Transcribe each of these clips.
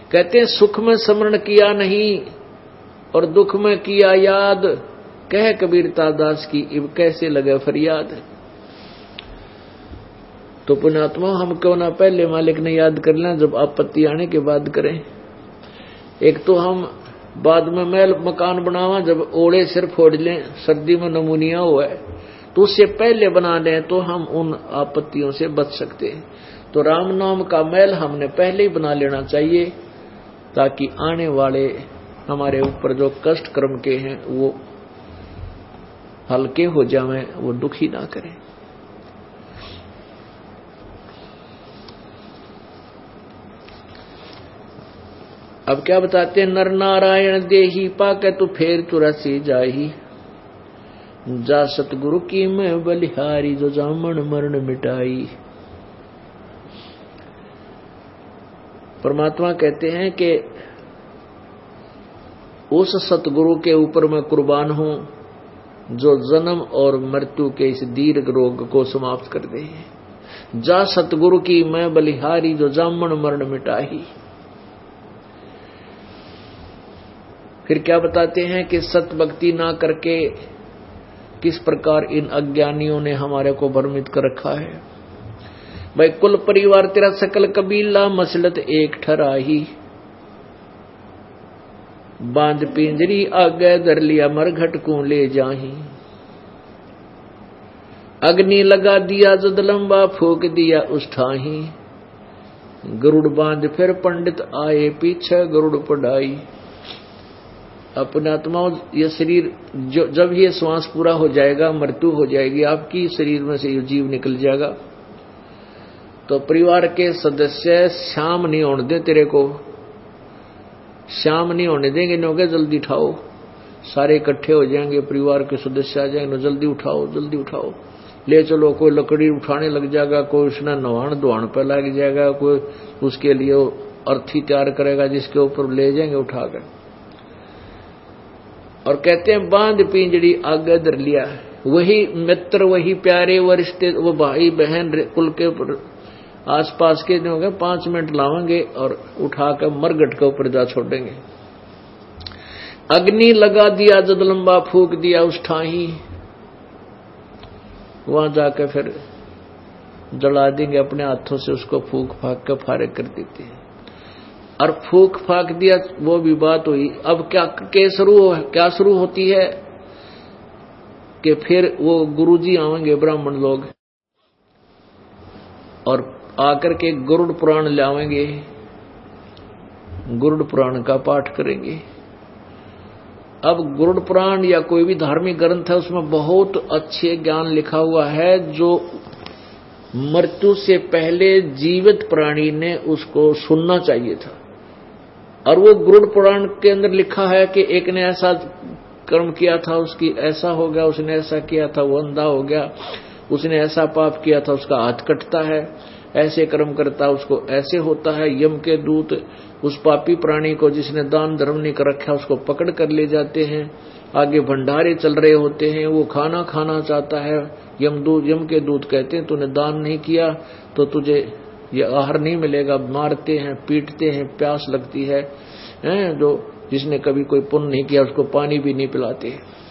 कहते हैं सुख में स्मरण किया नहीं और दुख में किया याद, कह कबीरता दास की इब कैसे लगे फरियाद। तो पुण्यात्मा हम क्यों ना पहले मालिक ने याद कर लें, जब आपत्ति आने के बाद करें। एक तो हम बाद में महल मकान बनावा, जब ओले सिर फोड़ लें, सर्दी में नमूनिया हुआ है, तो उससे पहले बना लें तो हम उन आपत्तियों से बच सकते हैं। तो राम नाम का महल हमने पहले ही बना लेना चाहिए, ताकि आने वाले हमारे ऊपर जो कष्ट कर्म के हैं वो हल्के हो जाएं, वो दुखी ना करें। अब क्या बताते हैं, नर नारायण देही पाके तू फेर चुरासी जाही, जा सतगुरु की मैं बलिहारी, जो जामन मरण मिटाई। परमात्मा कहते हैं कि उस सतगुरु के ऊपर मैं कुर्बान हूं जो जन्म और मृत्यु के इस दीर्घ रोग को समाप्त कर दे। जा सतगुरु की मैं बलिहारी, जो जामन मरण मिटाही। फिर क्या बताते हैं कि सत भक्ति ना करके किस प्रकार इन अज्ञानियों ने हमारे को भ्रमित कर रखा है। भाई कुल परिवार तेरा सकल कबीला, मसलत एक ठराही, बांध पिंजरी आगे धर लिया, मरघट को ले जाही। अग्नि लगा दिया जद लंबा, फूक दिया उस ठाही, गरुड़ बांध फिर पंडित आए, पीछे गरुड़ पढ़ाई। अपने आत्माओं, ये शरीर जब ये श्वास पूरा हो जाएगा, मृत्यु हो जाएगी आपकी, शरीर में से ये जीव निकल जाएगा, तो परिवार के सदस्य शाम नहीं होने दे, तेरे को शाम नहीं होने देंगे, नोगे जल्दी उठाओ, सारे इकट्ठे हो जाएंगे, परिवार के सदस्य आ जाएंगे, जल्दी उठाओ जल्दी उठाओ, ले चलो। कोई लकड़ी उठाने लग जाएगा, कोई उसने नवान धुआन पर लग जाएगा, कोई उसके लिए अर्थी तैयार करेगा जिसके ऊपर ले जाएंगे उठाकर। और कहते हैं बांध पिंजड़ी आगे धर लिया, वही मित्र, वही प्यारे, वो रिश्ते, वो भाई बहन कुल के आसपास के जो होंगे 5 मिनट लावेंगे और उठाकर मरघट के ऊपर जा छोड़ेंगे। अग्नि लगा दिया जद लंबा, फूक दिया उस ठाही, वहां जाकर फिर जला देंगे अपने हाथों से, उसको फूक फाक कर फारे कर देते हैं। और फूक फाक दिया, वो भी बात हुई। अब क्या शुरू होती है कि फिर वो गुरुजी आवेंगे ब्राह्मण लोग और आकर के गरुड़ पुराण लावेंगे, गरुड़ पुराण का पाठ करेंगे। अब गरुड़ पुराण या कोई भी धार्मिक ग्रंथ है, उसमें बहुत अच्छे ज्ञान लिखा हुआ है, जो मृत्यु से पहले जीवित प्राणी ने उसको सुनना चाहिए था। और वो गरुड़ पुराण के अंदर लिखा है कि एक ने ऐसा कर्म किया था, उसकी ऐसा हो गया, उसने ऐसा किया था, वो अंधा हो गया, उसने ऐसा पाप किया था, उसका हाथ कटता है, ऐसे कर्म करता उसको ऐसे होता है। यम के दूत उस पापी प्राणी को जिसने दान धर्म नहीं कर रखा उसको पकड़ कर ले जाते हैं, आगे भंडारे चल रहे होते हैं, वो खाना खाना चाहता है, यम के दूत कहते हैं तूने दान नहीं किया तो तुझे ये आहार नहीं मिलेगा, मारते हैं, पीटते हैं, प्यास लगती है, जो जिसने कभी कोई पुण्य नहीं किया उसको पानी भी नहीं पिलाते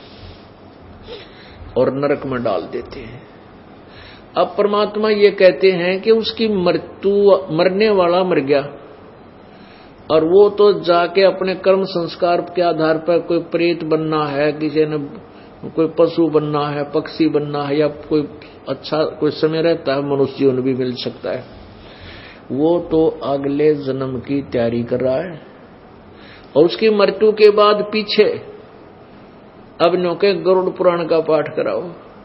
और नरक में डाल देते हैं। अब परमात्मा ये कहते हैं कि उसकी मृत्यु, मरने वाला मर गया और वो तो जाके अपने कर्म संस्कार के आधार पर कोई प्रेत बनना है, किसी ने कोई पशु बनना है, पक्षी बनना है, या कोई अच्छा कोई समय रहता है मनुष्य जीवन भी मिल सकता है, वो तो अगले जन्म की तैयारी कर रहा है। और उसकी मृत्यु के बाद पीछे अब नौके गरुड़ पुराण का पाठ कराओ।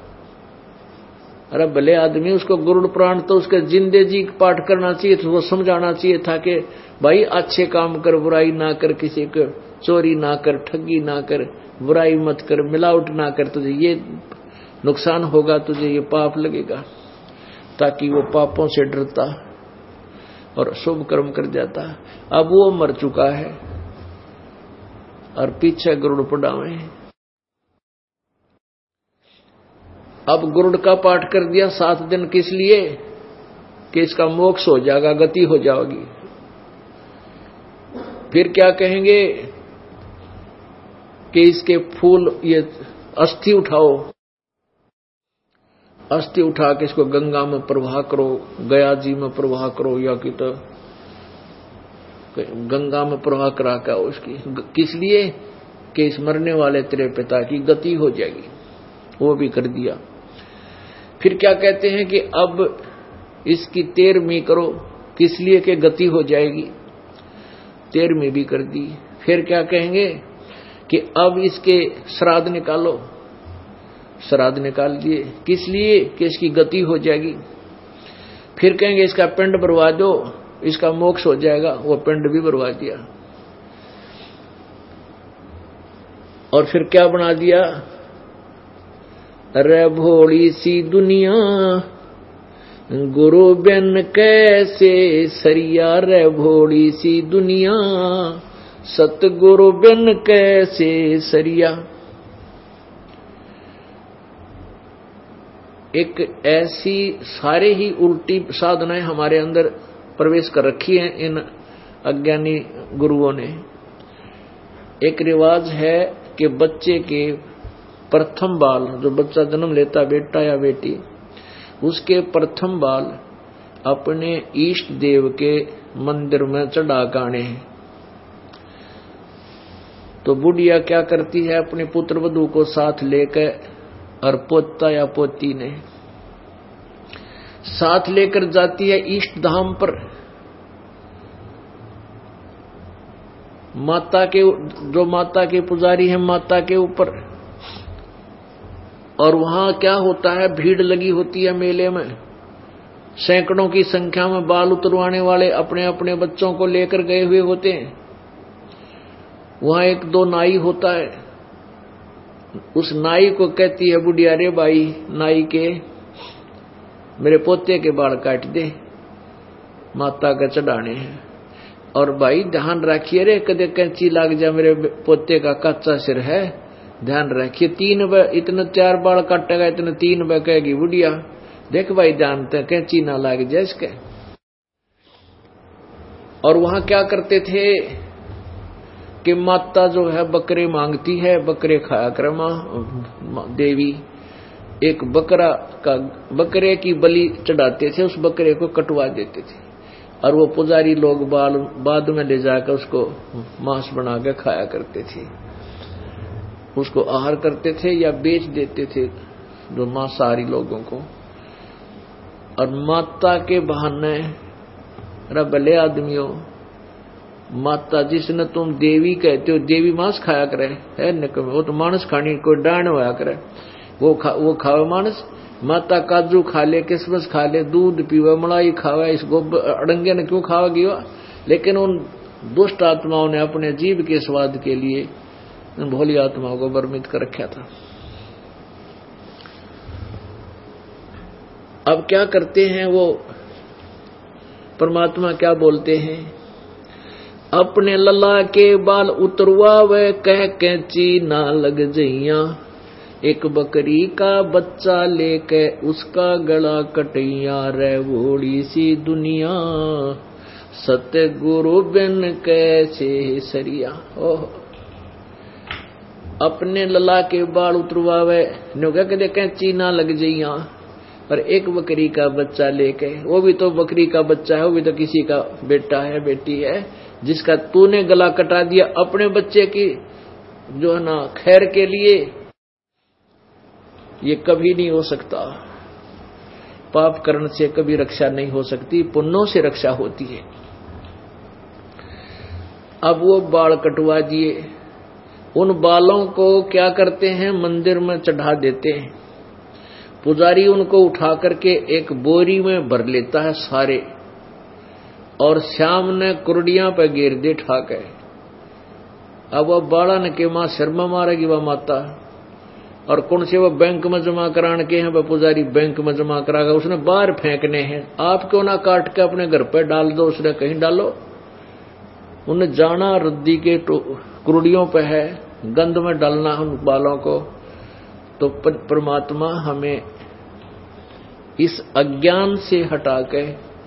अरे भले आदमी, उसको गरुड़ पुराण तो उसके जिंदे जी पाठ करना चाहिए, तो वो समझाना चाहिए था कि भाई अच्छे काम कर, बुराई ना कर, किसी को चोरी ना कर, ठगी ना कर, बुराई मत कर, मिलावट ना कर, तुझे ये नुकसान होगा, तुझे ये पाप लगेगा, ताकि वो पापों से डरता और शुभ कर्म कर जाता। अब वो मर चुका है और पीछे गरुड़ पड़ावे। अब गरुड़ का पाठ कर दिया 7 दिन, किस लिए कि इसका मोक्ष हो जाएगा, गति हो जाएगी। फिर क्या कहेंगे कि इसके फूल, ये अस्थि उठाओ, अस्थि उठा के इसको गंगा में प्रवाह करो, गया जी में प्रवाह करो, या कि तो गंगा में प्रवाह करा के आओ इसकी। किस लिए? कि इस मरने वाले तेरे पिता की गति हो जाएगी। वो भी कर दिया। फिर क्या कहते हैं कि अब इसकी 13वीं करो, किस लिए? कि गति हो जाएगी। 13वीं भी कर दी। फिर क्या कहेंगे कि अब इसके श्राद्ध निकालो, श्राद्ध निकाल दिए। किस लिए? कि इसकी गति हो जाएगी। फिर कहेंगे इसका पिंड भरवा दो, इसका मोक्ष हो जाएगा। वो पिंड भी भरवा दिया। और फिर क्या बना दिया? रे भोली सी दुनिया गुरु बिन कैसे सरिया, रे भोली सी दुनिया सतगुरु बिन कैसे सरिया। एक ऐसी सारे ही उल्टी साधनाएं हमारे अंदर प्रवेश कर रखी हैं इन अज्ञानी गुरुओं ने। एक रिवाज है कि बच्चे के प्रथम बाल, जो बच्चा जन्म लेता, बेटा या बेटी, उसके प्रथम बाल अपने इष्ट देव के मंदिर में चढ़ा गाने हैं। तो बुढ़िया क्या करती है? अपने पुत्र वधू को साथ लेकर, और पोता या पोती ने साथ लेकर जाती है इष्ट धाम पर। माता के, जो माता के पुजारी हैं, माता के ऊपर। और वहां क्या होता है? भीड़ लगी होती है मेले में। सैकड़ों की संख्या में बाल उतरवाने वाले अपने अपने बच्चों को लेकर गए हुए होते हैं। वहां एक दो नाई होता है। उस नाई को कहती है बुढ़िया, रे भाई नाई के, मेरे पोते के बाल काट दे, माता का चढ़ाने हैं। और भाई ध्यान रखिए रे, कदे कैंची लाग जा, मेरे पोते का कच्चा सिर है, ध्यान रखिए। 3 बार इतने 4 बाल काटेगा, इतने 3 बार कहेगी बुढ़िया, देख भाई ध्यान ते कैंची ना लाग जाए इसके। और वहां क्या करते थे कि माता जो है बकरे मांगती है, बकरे खाया करे मां देवी। एक बकरे की बलि चढ़ाते थे, उस बकरे को कटवा देते थे। और वो पुजारी लोग बाद में ले जाकर उसको मांस बना के खाया करते थे। उसको आहार करते थे या बेच देते थे जो मांसाहारी लोगों को। और माता के बहाने, भले आदमियों, माता जिसने तुम देवी कहते हो, देवी मांस खाया करे है निकम, वो तो मानस खानी कोई डाण होया करे, वो खावे मानस। माता काजू खा ले, किसमस खा ले, दूध पीवे, मलाई खावे, इस अड़ंगे ने क्यों खावा गया? लेकिन उन दुष्ट आत्माओं ने अपने जीव के स्वाद के लिए उन भोली आत्माओं को भ्रमित कर रखा था। अब क्या करते हैं वो परमात्मा, क्या बोलते हैं? अपने लला के बाल उतरवावे, कह कैंची ना लग जइया, एक बकरी का बच्चा लेके उसका गला कटैया, रे भोली सी दुनिया सत्य गुरु बिन कैसे सरिया। ओह, अपने लला के बाल उतरवावे, नुका के कैंची ना लग जइया, पर एक बकरी का बच्चा लेके, वो भी तो बकरी का बच्चा है, वो भी तो किसी का बेटा है, बेटी है, जिसका तूने गला कटा दिया अपने बच्चे की जो है ना खैर के लिए। ये कभी नहीं हो सकता। पाप करने से कभी रक्षा नहीं हो सकती, पुण्यों से रक्षा होती है। अब वो बाल कटवा दिए, उन बालों को क्या करते हैं? मंदिर में चढ़ा देते हैं। पुजारी उनको उठा करके एक बोरी में भर लेता है सारे, और श्याम ने कुर्डियां पे घेर दे ठाके। अब वह बालन के मां सिर में मारेगी वह माता, और कौन से वो बैंक में जमा कराने के हैं, वह पुजारी बैंक में जमा कराएगा, उसने बाहर फेंकने हैं। आप क्यों ना काट के अपने घर पे डाल दो, उसने कहीं डालो। उन्हें जाना रद्दी के कुर्डियों पे है, गंद में डालना उन बालों को। तो परमात्मा हमें इस अज्ञान से हटा के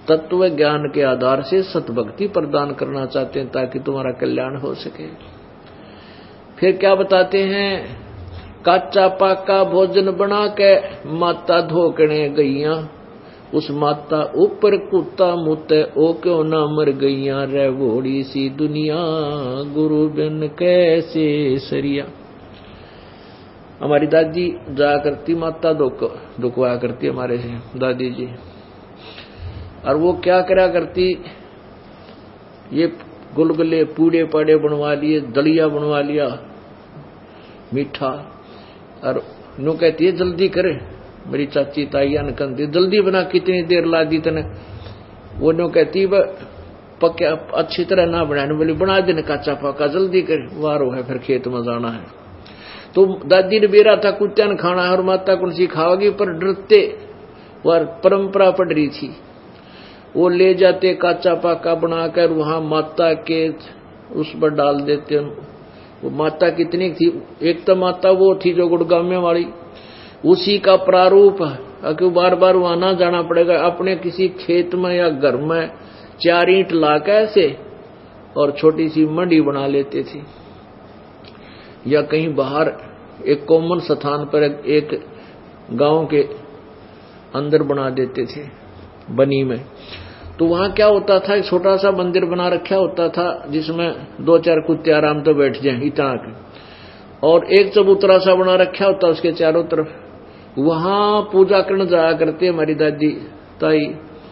तत्व ज्ञान के आधार से सतभक्ति प्रदान करना चाहते हैं ताकि तुम्हारा कल्याण हो सके। फिर क्या बताते हैं, काचा पाका भोजन बना के माता धोकने गईया, उस माता ऊपर कुत्ता मुते ओ क्यों ना मर गईया, रे भोड़ी सी दुनिया गुरु बिन कैसे सरिया। हमारी दादी जाया करती माता दुखवाया करती हमारे से दादी जी, और वो क्या करा करती, ये गुलगुले पूड़े पाड़े बनवा लिए, दलिया बनवा लिया मीठा, और नो कहती है जल्दी करे, मेरी चाची ताइया ने कहती जल्दी बना, कितनी देर ला दी तने। वो नो कहती पक्या अच्छी तरह ना बनाने, बोली बना देने काचा पाका जल्दी करे, वारो है फिर खेत में जाना है। तो दादी ने बेरा था कुत्ता ने खाना है और माता कौन सी खाओगी, पर डरते वह परंपरा पड़ रही थी, वो ले जाते काचा पाका बनाकर वहां माता के उस पर डाल देते। वो माता कितनी थी, एक तो माता वो थी जो गुड़गामे वाली, उसी का प्रारूप है कि बार बार वहां ना जाना पड़ेगा, अपने किसी खेत में या घर में 4 ईंट ला कैसे और छोटी सी मंडी बना लेते थे, या कहीं बाहर एक कॉमन स्थान पर एक गांव के अंदर बना देते थे बनी में। तो वहां क्या होता था, एक छोटा सा मंदिर बना रखा होता था जिसमें 2-4 कुत्ते आराम तो बैठ जाएं इतना के, और एक चबूतरा सा बना रखा होता उसके चारों तरफ, वहां पूजा करने जाया करते हमारी दादी ताई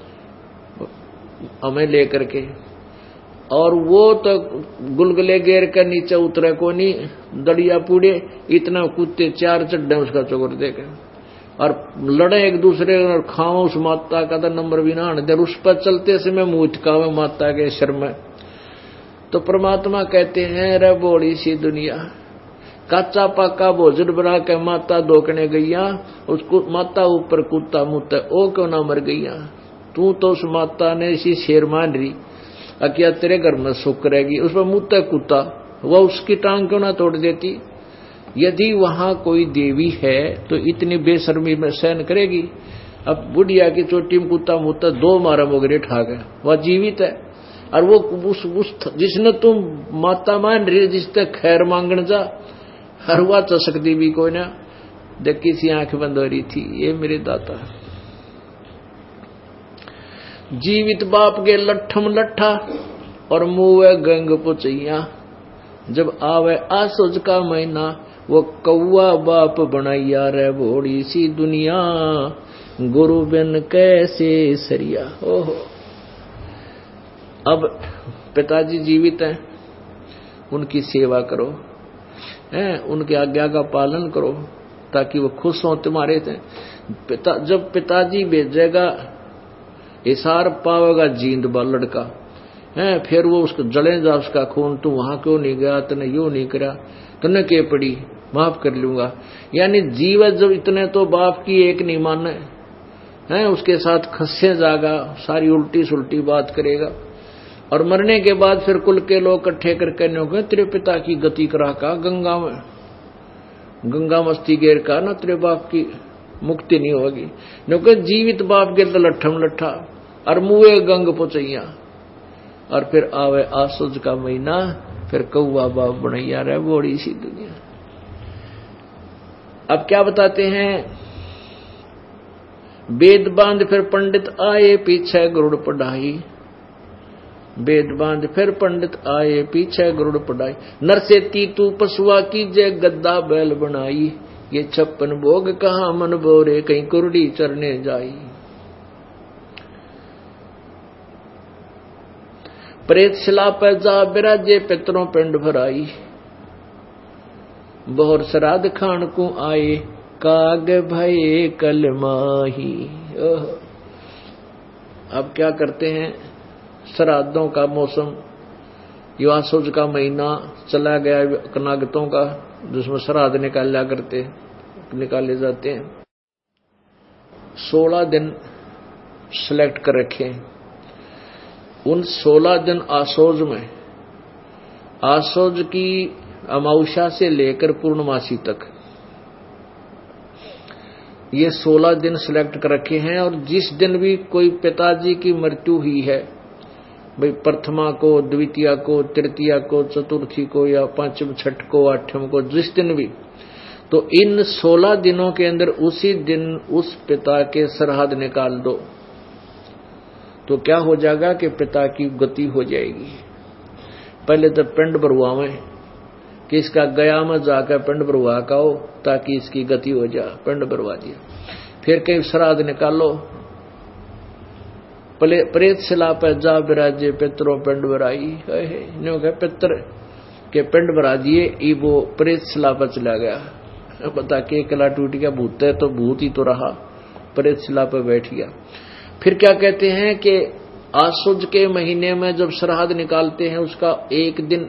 हमें लेकर के। और वो तो गुलगुले घेर कर नीचे उतरे को नहीं, दड़िया पूड़े इतना कुत्ते 4 चड्डे उसका चोकर देकर, और लड़े एक दूसरे और खाओ उस माता का तो नंबर भी ना आने दे, उस पर चलते समय मुँह का माता के शर में। तो परमात्मा कहते हैं, रे बोड़ी सी दुनिया, काचा पाका भोजन बना के माता धोकने गईया, उसको माता ऊपर कुत्ता मुते ओ क्यों ना मर गईया। तू तो उस माता ने इसी शेर मान रही, क्या तेरे घर में सुख रहेगी, उस पर मुते कुत्ता, वह उसकी टांग क्यों ना तोड़ देती। यदि वहां कोई देवी है तो इतनी बेशर्मी में सहन करेगी। अब बुढ़िया की चोटी में कुत्ता मुता 2 मारा मोगरे ठा गया, वह जीवित है, और वो उस जिसने तुम माता मान रही, जिससे खैर मांगने जा, हर हुआ तो सकती भी कोई ना, देखी सी आंख बंद हो रही थी। ये मेरे दाता जीवित बाप के लट्ठम लट्ठा और मुँह गंग पुचैया, जब आवे आसोज का महीना, वो कौआ बाप बनाइया, रे भोड़ी सी दुनिया गुरु बिन कैसे सरिया। ओहो, अब पिताजी जीवित हैं, उनकी सेवा करो, हैं उनकी आज्ञा का पालन करो ताकि वो खुश हो तुम्हारे से। जब पिताजी भेजेगा इशार पावेगा जींद बा लड़का है, फिर वो उसको जले जा उसका खून, तू वहां क्यों नहीं गया, तने यो नहीं करा, तने के पड़ी, माफ कर लूंगा। यानी जीवन जब इतने तो बाप की एक नहीं माने है, उसके साथ खस्से जागा, सारी उल्टी सुल्टी बात करेगा, और मरने के बाद फिर कुल के लोग इकट्ठे करके न्यों तेरे पिता की गति करा का गंगा में, गंगा मस्ती गेर का ना तेरे बाप की मुक्ति नहीं होगी। न्यों जीवित बाप गिर लट्ठम लट्ठा और मुए गंग पुचैया, और फिर आवे आसुज का महीना, फिर कौआ बाप बनैया, रे बोड़ी सी दुनिया। अब क्या बताते हैं, वेद बांध फिर पंडित आए पीछे गुरुड़ पढ़ाई, वेद बांध फिर पंडित आए पीछे गुरुड़ पढ़ाई, नर से तीतू पशुआ की जय गद्दा बैल बनाई, ये 56 भोग कहाँ मन बोरे कहीं कुरड़ी चरने जाई। प्रेत शिला पर जा बिराजे पितरों पिंड भराई, बहुर श्राद्ध खान को आए काग भये कल माही। अब क्या करते हैं, श्राद्धों का मौसम, युवासुज का महीना चला गया, कनागतों का जिसमें श्राद्ध निकाले जाते हैं। 16 दिन सिलेक्ट कर रखे, उन 16 दिन आसोज में, आसोज की अमावस्या से लेकर पूर्णमासी तक ये 16 दिन सिलेक्ट कर रखे हैं। और जिस दिन भी कोई पिताजी की मृत्यु हुई है, भाई प्रथमा को, द्वितीया को, तृतीया को, चतुर्थी को, या पंचम, छठ को, आठम को, जिस दिन भी, तो इन 16 दिनों के अंदर उसी दिन उस पिता के श्राद्ध निकाल दो, तो क्या हो जाएगा कि पिता की गति हो जाएगी। पहले तो पिंड भरवावे कि इसका गया में जाकर पिंड भरवा का हो ताकि इसकी गति हो जाए, पिंड भरवा दिया। फिर कहीं श्राद्ध निकालो, प्रेत शिला पर जा विराजे पितरों पिंड भराई, पितर के पिंड भरा दिए, वो प्रेत शिला पर चला गया। बता के कला टूट गया, भूत है तो भूत ही तो रहा, प्रेत शिला पर बैठ गया। फिर क्या कहते हैं कि आसुज के महीने में जब श्राद्ध निकालते हैं, उसका एक दिन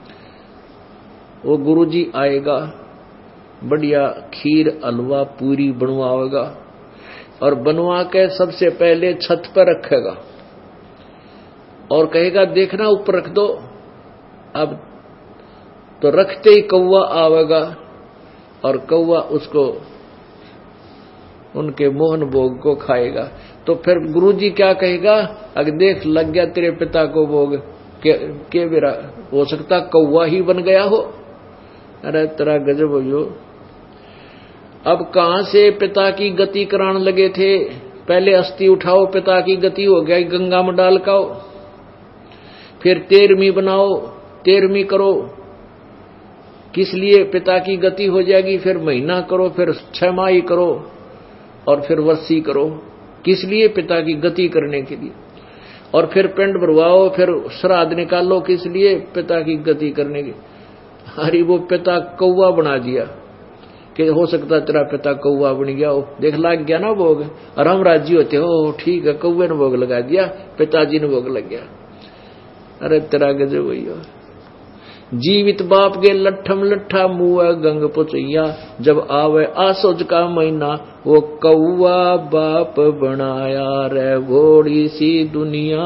वो गुरुजी आएगा, बढ़िया खीर हलवा पूरी बनवाएगा, और बनवा के सबसे पहले छत पर रखेगा और कहेगा देखना ऊपर रख दो। अब तो रखते ही कौवा आवेगा और कौवा उसको उनके मोहन भोग को खाएगा। तो फिर गुरुजी क्या कहेगा, अगर देख लग गया तेरे पिता को भोग के बेरा, हो सकता कौवा ही बन गया हो। अरे तेरा गजब हो। अब कहां से पिता की गति कराने लगे थे, पहले अस्थि उठाओ पिता की गति हो गया, गंगा में डाल काओ, फिर 13वीं बनाओ, 13वीं करो, किस लिए पिता की गति हो जाएगी, फिर महीना करो, फिर 6 माही करो और फिर वर्षी करो, किस लिए पिता की गति करने के लिए, और फिर पिंड भरवाओ, फिर श्राद्ध निकालो, किस लिए पिता की गति करने की। अरे वो पिता कौवा बना दिया कि हो सकता तेरा पिता कौवा बन गया हो, देख लग गया ना भोग, और हम राजी होते हो ठीक है कौवे ने भोग लगा दिया, पिताजी ने भोग लग गया। अरे तेरा गजब भैया। जीवित बाप के लट्ठम लट्ठा मुआ गंग पुचैया, जब आवे आसोज का महीना वो कौवा बाप बनाया रे घोड़ी सी दुनिया,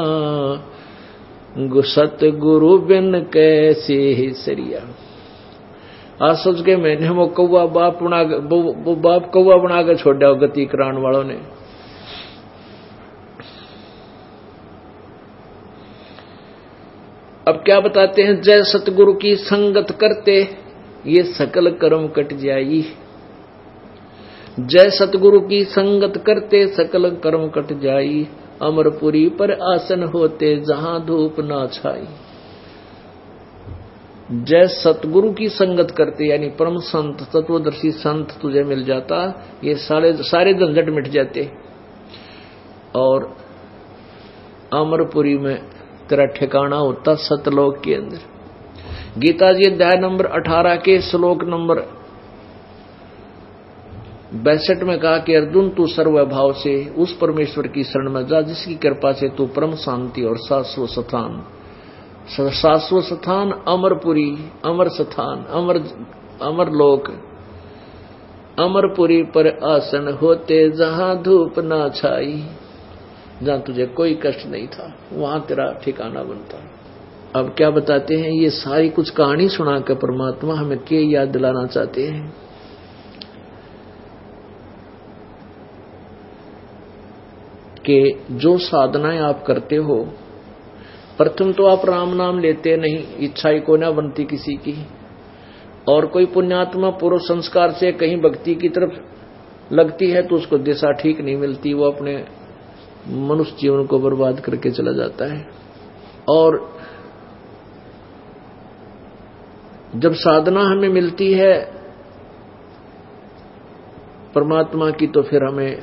सतगुरु बिन कैसे ही सरिया। आसोज के महीने वो कौवा बाप बना, वो बाप कौवा बना के छोड़ा गति कराने वालों ने। अब क्या बताते हैं, जय सतगुरु की संगत करते ये सकल कर्म कट जाई। जय सतगुरु की संगत करते सकल कर्म कट जाई, अमरपुरी पर आसन होते जहां धूप ना छाई। जय सतगुरु की संगत करते यानी परम संत तत्वदर्शी संत तुझे मिल जाता, ये सारे झंझट मिट जाते और अमरपुरी में तेरा ठिकाना होता सतलोक के अंदर। गीता जी अध्याय नंबर 18 के श्लोक नंबर 62 में कहा कि अर्जुन तू सर्वभाव से उस परमेश्वर की शरण में जा जिसकी कृपा से तू परम शांति और शाश्वत स्थान अमरपुरी, अमर स्थान, अमर लोक, अमरपुरी पर आसन होते जहां धूप ना छाई, जहां तुझे कोई कष्ट नहीं था वहां तेरा ठिकाना बनता। अब क्या बताते हैं, ये सारी कुछ कहानी सुनाकर परमात्मा हमें क्या याद दिलाना चाहते हैं कि जो साधनाएं आप करते हो, प्रथम तो आप राम नाम लेते नहीं, इच्छा ही को ना बनती किसी की, और कोई पुण्यात्मा पूर्व संस्कार से कहीं भक्ति की तरफ लगती है तो उसको दिशा ठीक नहीं मिलती, वो अपने मनुष्य जीवन को बर्बाद करके चला जाता है। और जब साधना हमें मिलती है परमात्मा की तो फिर हमें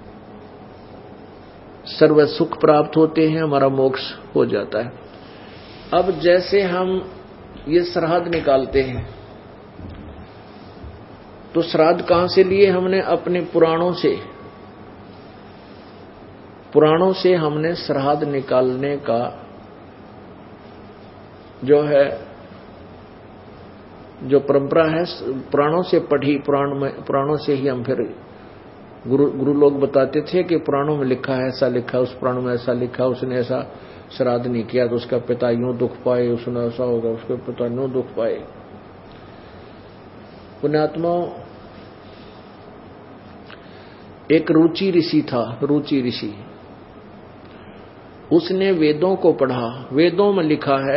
सर्व सुख प्राप्त होते हैं, हमारा मोक्ष हो जाता है। अब जैसे हम ये श्राद्ध निकालते हैं तो श्राद्ध कहां से लिए हमने, अपने पुराणों से हमने श्राद्ध निकालने का जो परंपरा है पुराणों से पढ़ी, पुराणों से ही हम फिर गुरु लोग बताते थे कि पुराणों में लिखा है, ऐसा लिखा, उस पुराण में ऐसा लिखा, उसने ऐसा श्राद्ध नहीं किया तो उसका पिता यूं दुख पाए, उसने ऐसा होगा उसके पिता यूं दुख पाए। पुण्यात्माओं, एक रुचि ऋषि था, रुचि ऋषि। उसने वेदों को पढ़ा। वेदों में लिखा है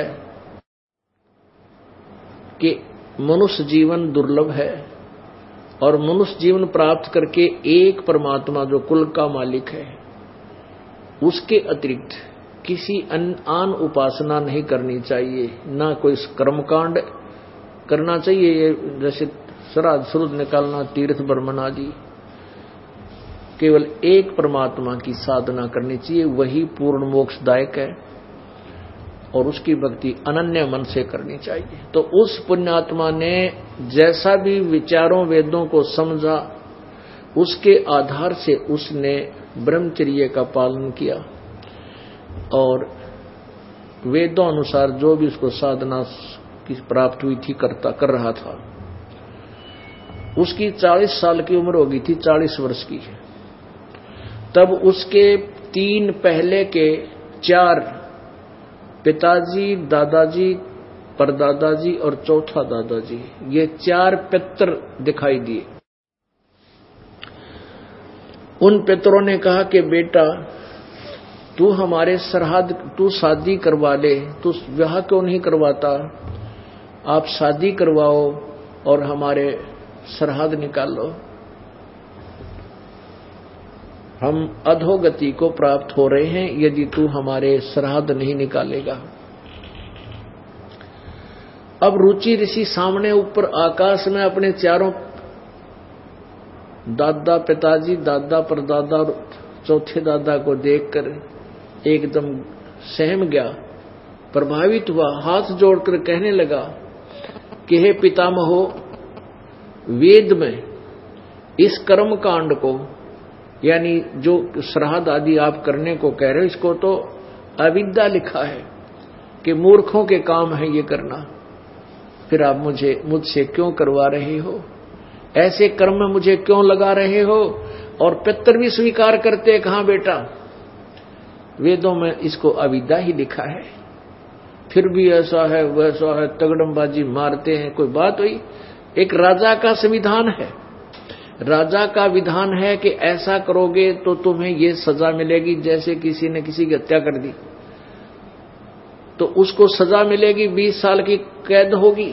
कि मनुष्य जीवन दुर्लभ है और मनुष्य जीवन प्राप्त करके एक परमात्मा जो कुल का मालिक है उसके अतिरिक्त किसी आन उपासना नहीं करनी चाहिए, ना कोई कर्मकांड करना चाहिए, जैसे श्राद्ध श्रुद्ध निकालना, तीर्थ बर्मन आदि। केवल एक परमात्मा की साधना करनी चाहिए, वही पूर्ण मोक्षदायक है और उसकी भक्ति अनन्य मन से करनी चाहिए। तो उस पुण्यात्मा ने जैसा भी विचारों वेदों को समझा, उसके आधार से उसने ब्रह्मचर्य का पालन किया और वेदों अनुसार जो भी उसको साधना की प्राप्त हुई थी कर रहा था। उसकी 40 साल की उम्र हो गई थी, 40 वर्ष की। तब उसके 3 पहले के 4 पिताजी, दादाजी, परदादाजी और चौथा दादाजी, ये 4 पितर दिखाई दिए। उन पितरों ने कहा कि बेटा तू हमारे सरहद, तू शादी करवा ले, तू विवाह क्यों नहीं करवाता, आप शादी करवाओ और हमारे सरहद निकालो, हम अधोगति को प्राप्त हो रहे हैं यदि तू हमारे सरहद नहीं निकालेगा। अब रुचि ऋषि सामने ऊपर आकाश में अपने चारों दादा, पिताजी, दादा, परदादा और चौथे दादा को देखकर एकदम सहम गया, प्रभावित हुआ, हाथ जोड़कर कहने लगा कि हे पितामहो, वेद में इस कर्म कांड को, यानी जो श्राद्ध आदि आप करने को कह रहे हो, इसको तो अविद्या लिखा है कि मूर्खों के काम है ये करना, फिर आप मुझसे क्यों करवा रहे हो, ऐसे कर्म में मुझे क्यों लगा रहे हो। और पितर भी स्वीकार करते, कहां बेटा, वेदों में इसको अविद्या ही लिखा है, फिर भी ऐसा है वैसा है, तगड़मबाजी मारते हैं। कोई बात हुई? एक राजा का संविधान है, राजा का विधान है कि ऐसा करोगे तो तुम्हें ये सजा मिलेगी। जैसे किसी ने किसी की हत्या कर दी तो उसको सजा मिलेगी, 20 साल की कैद होगी।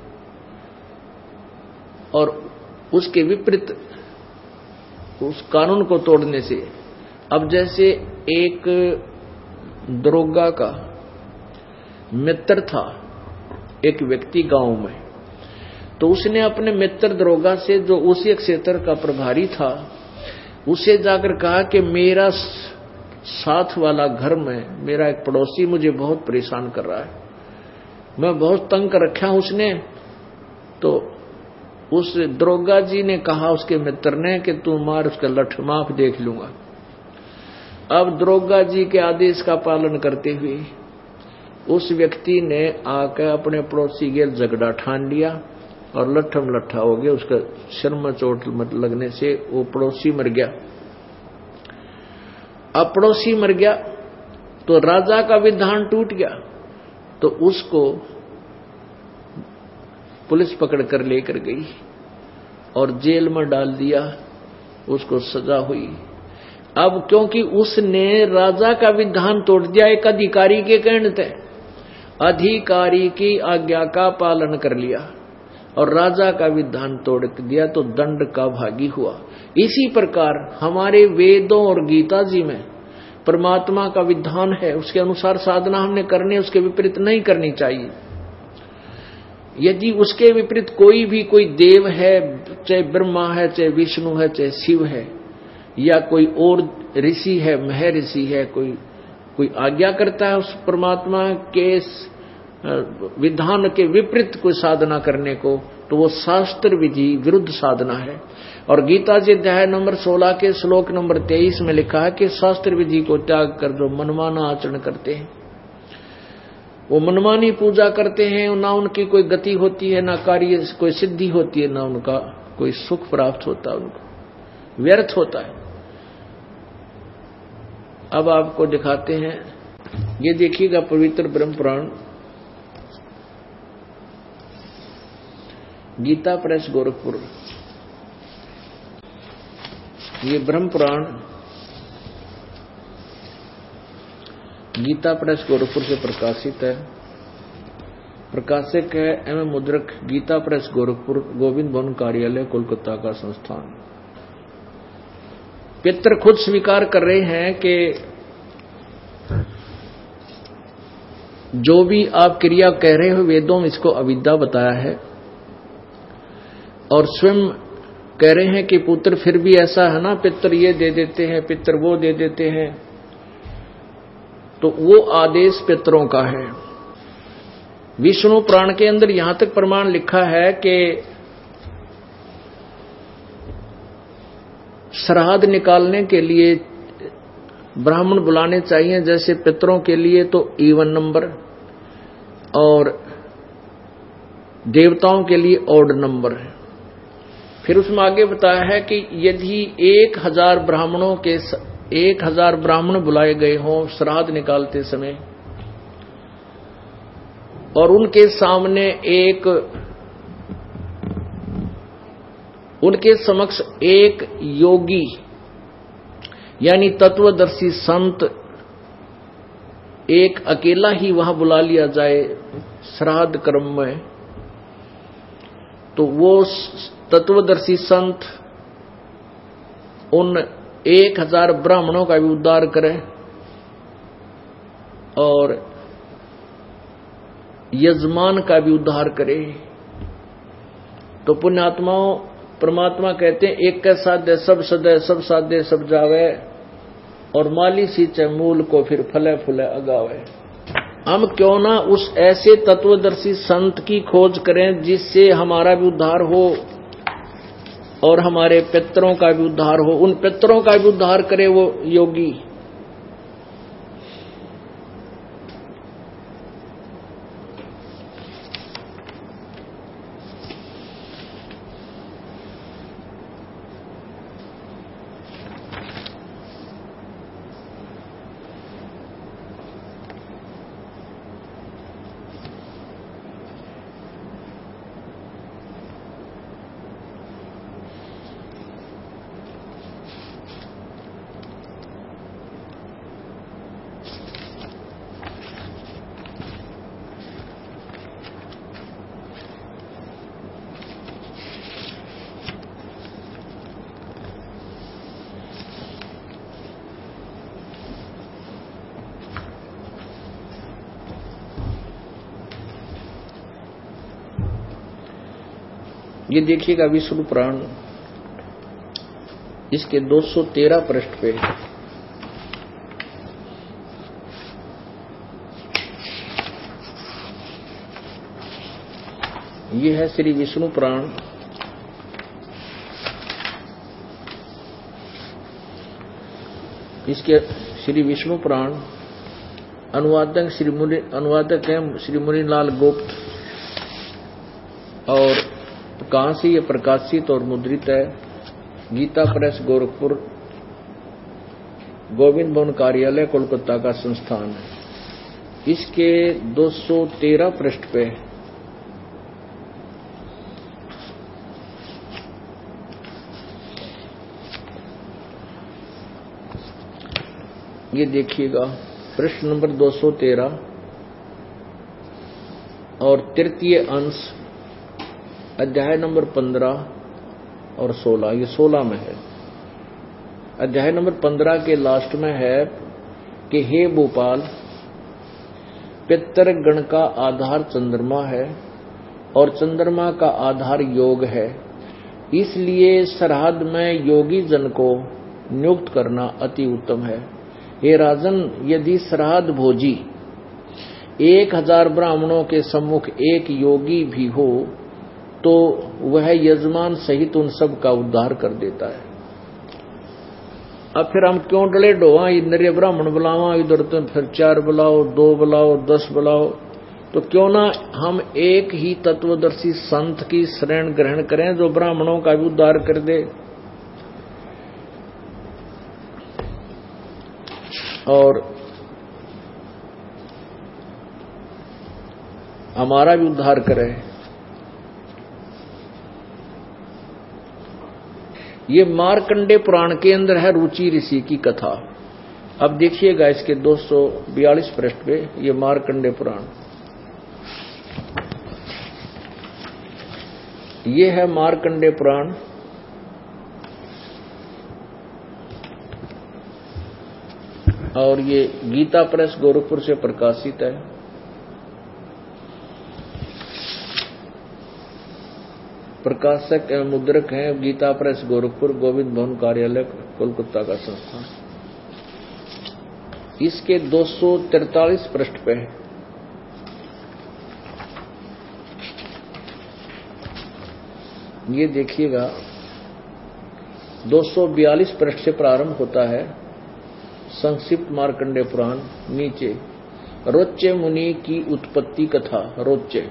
और उसके विपरीत उस कानून को तोड़ने से, अब जैसे एक दरोगा का मित्र था एक व्यक्ति गांव में, तो उसने अपने मित्र दरोगा से, जो उसी क्षेत्र का प्रभारी था, उसे जाकर कहा कि मेरा साथ वाला घर में मेरा एक पड़ोसी मुझे बहुत परेशान कर रहा है, मैं बहुत तंग कर रखा हूं उसने। तो उस दरोगा जी ने कहा उसके मित्र ने कि तू मार उसका लठ, माफ देख लूंगा। अब दरोगा जी के आदेश का पालन करते हुए उस व्यक्ति ने आकर अपने पड़ोसी के झगड़ा ठान लिया और लट्ठम लट्ठा हो गया। उसका सिर में चोट लगने से वो पड़ोसी मर गया। अब पड़ोसी मर गया तो राजा का विधान टूट गया, तो उसको पुलिस पकड़ कर लेकर गई और जेल में डाल दिया, उसको सजा हुई। अब क्योंकि उसने राजा का विधान तोड़ दिया, एक अधिकारी के कहने थे, अधिकारी की आज्ञा का पालन कर लिया और राजा का विधान तोड़ दिया तो दंड का भागी हुआ। इसी प्रकार हमारे वेदों और गीता जी में परमात्मा का विधान है, उसके अनुसार साधना हमने करनी है, उसके विपरीत नहीं करनी चाहिए। यदि उसके विपरीत कोई देव है, चाहे ब्रह्मा है, चाहे विष्णु है, चाहे शिव है, या कोई और ऋषि है, महर्षि है, कोई आज्ञा करता है उस परमात्मा के विधान के विपरीत कोई साधना करने को, तो वो शास्त्र विधि विरुद्ध साधना है। और गीता जी अध्याय नंबर 16 के श्लोक नंबर 23 में लिखा है कि शास्त्र विधि को त्याग कर जो मनमाना आचरण करते हैं, वो मनमानी पूजा करते हैं, ना उनकी कोई गति होती है, ना कार्य कोई सिद्धि होती है, ना उनका कोई सुख प्राप्त होता है, उनको व्यर्थ होता है। अब आपको दिखाते हैं, ये देखिएगा पवित्र ब्रह्म पुराण, गीता प्रेस गोरखपुर, ये ब्रह्म पुराण गीता प्रेस गोरखपुर से प्रकाशित है। प्रकाशक है एवं मुद्रक गीता प्रेस गोरखपुर, गोविंद भवन कार्यालय, कोलकाता का संस्थान। पितर खुद स्वीकार कर रहे हैं कि जो भी आप क्रिया कह रहे हो वेदों में इसको अविद्या बताया है, और स्वयं कह रहे हैं कि पुत्र फिर भी ऐसा है ना, पितर ये दे देते हैं, पितर वो दे देते हैं, तो वो आदेश पितरों का है। विष्णु पुराण के अंदर यहां तक प्रमाण लिखा है कि श्राद्ध निकालने के लिए ब्राह्मण बुलाने चाहिए, जैसे पितरों के लिए तो इवन नंबर और देवताओं के लिए ऑड नंबर है। फिर उसमें आगे बताया है कि यदि 1000 ब्राह्मण बुलाए गए हों श्राद्ध निकालते समय, और उनके सामने उनके समक्ष एक योगी यानी तत्वदर्शी संत एक अकेला ही वहां बुला लिया जाए श्राद्ध कर्म में, तो वो तत्वदर्शी संत उन 1000 ब्राह्मणों का भी उद्धार करे और यजमान का भी उद्धार करे। तो पुण्यात्माओं, परमात्मा कहते हैं एक का साध्य सब सदय, सब साध्य सब जावे, और माली सींचे मूल को फिर फले फूले अगावे। हम क्यों ना उस ऐसे तत्वदर्शी संत की खोज करें जिससे हमारा भी उद्धार हो और हमारे पितरों का भी उद्धार हो, उन पितरों का भी उद्धार करे वो योगी। ये देखिएगा विष्णु पुराण, इसके 213 पृष्ठ पे ये है श्री विष्णु पुराण। इसके श्री विष्णु पुराण अनुवादक हैं श्री मुनिलाल गुप्त, और कहां से ये प्रकाशित और मुद्रित है? गीता प्रेस गोरखपुर, गोविंद भवन कार्यालय, कोलकाता का संस्थान है। इसके 213 पृष्ठ पे ये देखिएगा, पृष्ठ नंबर 213 और तृतीय अंश, अध्याय नंबर 15 और 16, ये 16 में है। अध्याय नंबर 15 के लास्ट में है कि हे भोपाल, पितर गण का आधार चंद्रमा है और चंद्रमा का आधार योग है, इसलिए श्राद्ध में योगी जन को नियुक्त करना अति उत्तम है। हे राजन, यदि श्राद्ध भोजी 1000 ब्राह्मणों के सम्मुख एक योगी भी हो तो वह यजमान सहित उन सब का उद्धार कर देता है। अब फिर हम क्यों डले डोवा, इधर ब्राह्मण बुलावा, इधर तो फिर 4 बुलाओ, 2 बुलाओ, 10 बुलाओ, तो क्यों ना हम एक ही तत्वदर्शी संत की शरण ग्रहण करें जो ब्राह्मणों का भी उद्धार कर दे और हमारा भी उद्धार करे। ये मार्कंडे पुराण के अंदर है रुचि ऋषि की कथा। अब देखिएगा इसके 242 पृष्ठ पे ये मार्कंडे पुराण, ये है मार्कंडे पुराण। और ये गीता प्रेस गोरखपुर से प्रकाशित है। प्रकाशक एवं मुद्रक हैं गीता प्रेस गोरखपुर, गोविंद भवन कार्यालय कोलकाता का संस्थान। इसके 243 पृष्ठ पे है। ये देखिएगा 242 पृष्ठ से प्रारंभ होता है संक्षिप्त मार्कंडे पुराण। नीचे रोच्य मुनि की उत्पत्ति कथा। रोच्य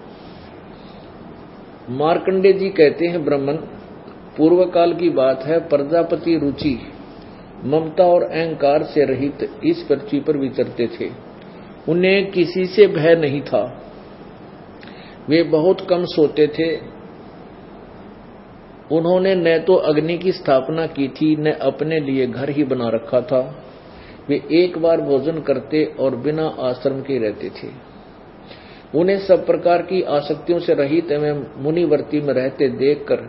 मार्कंडे जी कहते हैं, ब्राह्मण पूर्व काल की बात है, प्रजापति रुचि ममता और अहंकार से रहित इस पृथ्वी पर विचरते थे। उन्हें किसी से भय नहीं था। वे बहुत कम सोते थे। उन्होंने न तो अग्नि की स्थापना की थी, न अपने लिए घर ही बना रखा था। वे एक बार भोजन करते और बिना आश्रम के रहते थे। उन्हें सब प्रकार की आसक्तियों से रहित एवं मुनिवर्ती में रहते देखकर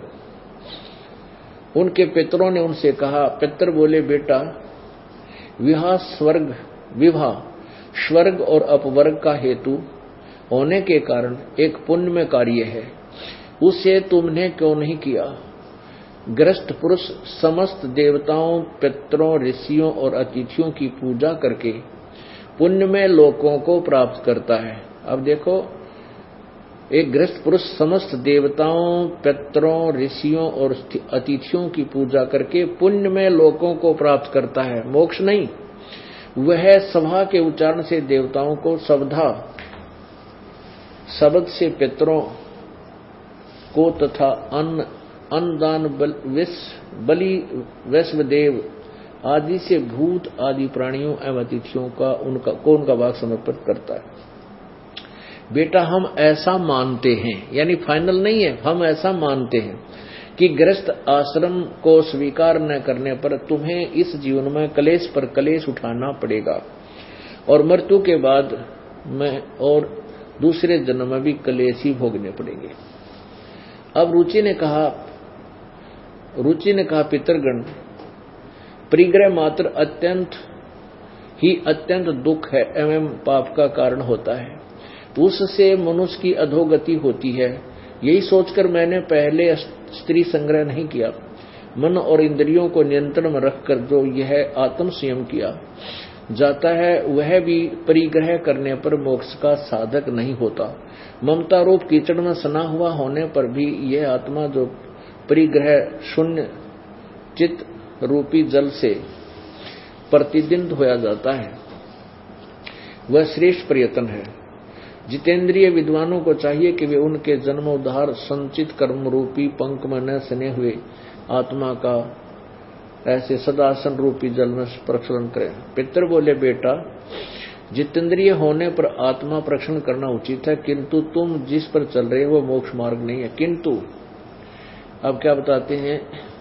उनके पितरों ने उनसे कहा। पितर बोले, बेटा विवाह स्वर्ग और अपवर्ग का हेतु होने के कारण एक पुण्यमय कार्य है, उसे तुमने क्यों नहीं किया? गृहस्थ पुरुष समस्त देवताओं, पितरों, ऋषियों और अतिथियों की पूजा करके पुण्यमय लोकों को प्राप्त करता है। अब देखो, एक गृहस्थ पुरुष समस्त देवताओं, पितरों, ऋषियों और अतिथियों की पूजा करके पुण्यमय लोकों को प्राप्त करता है, मोक्ष नहीं। वह सभा के उच्चारण से देवताओं को शब्दा, शब्द से पितरों को तथा अन्नदान बलि वैश्वदेव आदि से भूत आदि प्राणियों एवं अतिथियों का उनका भाग समर्पित करता है। बेटा हम ऐसा मानते हैं, यानी फाइनल नहीं है, हम ऐसा मानते हैं कि गृहस्थ आश्रम को स्वीकार न करने पर तुम्हें इस जीवन में कलेश पर कलेश उठाना पड़ेगा और मृत्यु के बाद में और दूसरे जन्म में भी कलेश ही भोगने पड़ेंगे। अब रुचि ने कहा पितरगण, परिग्रह मात्र अत्यंत दुख है एवं पाप का कारण होता है। उससे मनुष्य की अधोगति होती है। यही सोचकर मैंने पहले स्त्री संग्रह नहीं किया। मन और इंद्रियों को नियंत्रण में रखकर जो यह आत्म संयम किया जाता है, वह भी परिग्रह करने पर मोक्ष का साधक नहीं होता। ममता रूप कीचड़ में सना हुआ होने पर भी यह आत्मा जो परिग्रह शून्य चित्त रूपी जल से प्रतिदिन धोया जाता है, वह श्रेष्ठ प्रयत्न है। जितेंद्रिय विद्वानों को चाहिए कि वे उनके जन्मोद्धार संचित कर्म रूपी पंख में न सने हुए आत्मा का ऐसे सदासन रूपी जल में प्रक्षालन करें। पितर बोले, बेटा जितेंद्रिय होने पर आत्मा प्रक्षालन करना उचित है, किंतु तुम जिस पर चल रहे हो वो मोक्ष मार्ग नहीं है। किंतु अब क्या बताते हैं,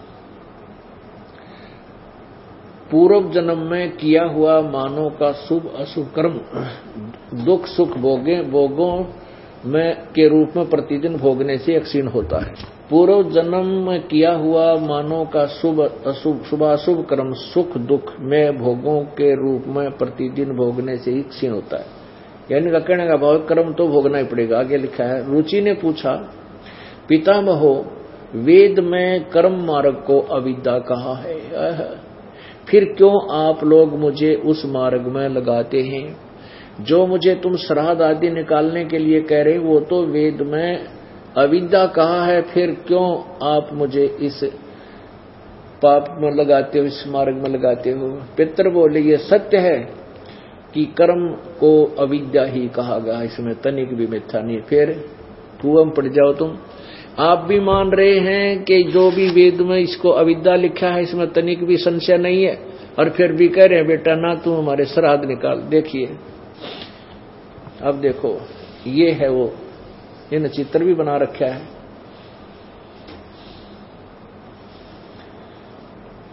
पूर्व जन्म में किया हुआ मानव का शुभ अशुभ कर्म दुख सुख भोगों में के रूप में प्रतिदिन भोगने से क्षीण होता है। पूर्व जन्म में किया हुआ मानव का शुभाशुभ कर्म सुख दुख में भोगों के रूप में प्रतिदिन भोगने से ही क्षीण होता है। यानी कहने का भाव कर्म तो भोगना ही पड़ेगा। आगे लिखा है, रुचि ने पूछा, पितामहो वेद में कर्म मार्ग को अविद्या कहा है, फिर क्यों आप लोग मुझे उस मार्ग में लगाते हैं? जो मुझे तुम श्राद्ध आदि निकालने के लिए कह रहे वो तो वेद में अविद्या कहा है, फिर क्यों आप मुझे इस पाप में लगाते हो, इस मार्ग में लगाते हो? पितर बोले, ये सत्य है कि कर्म को अविद्या ही कहा गया, इसमें तनिक भी मिथ्या नहीं। फिर कुआं में पड़ जाओ तुम। आप भी मान रहे हैं कि जो भी वेद में इसको अविद्या लिखा है इसमें तनिक भी संशय नहीं है, और फिर भी कह रहे हैं बेटा ना तुम हमारे श्राद्ध निकाल। देखिए अब देखो, ये है वो, इन चित्र भी बना रखा है।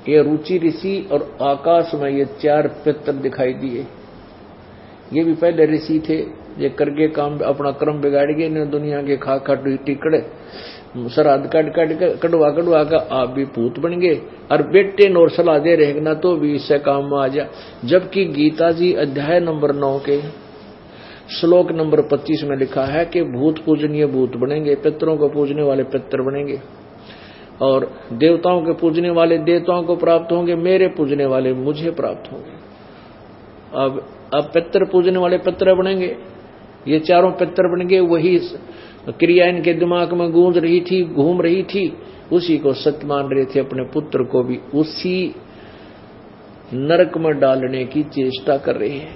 ये रुचि ऋषि और आकाश में ये 4 पितर दिखाई दिए। ये भी पहले ऋषि थे, ये करके काम अपना क्रम बिगाड़ गए ने, दुनिया के खा खा टिकड़े श्राद्ध कटवा का आप भी भूत बन गए और बेटे नोर सलाह दे रहेगा तो भी इससे काम में आ जा। जबकि गीता जी अध्याय नंबर 9 के श्लोक नंबर 25 में लिखा है कि भूत पूजनीय भूत बनेंगे, पितरों को पूजने वाले पितर बनेंगे, और देवताओं के पूजने वाले देवताओं को प्राप्त होंगे, मेरे पूजने वाले मुझे प्राप्त होंगे। अब पितर पूजने वाले पितर बनेंगे, ये 4 पितर बन गए। वही क्रिया इनके दिमाग में गूंज रही थी, घूम रही थी, उसी को सत्य मान रहे थे, अपने पुत्र को भी उसी नरक में डालने की चेष्टा कर रहे हैं।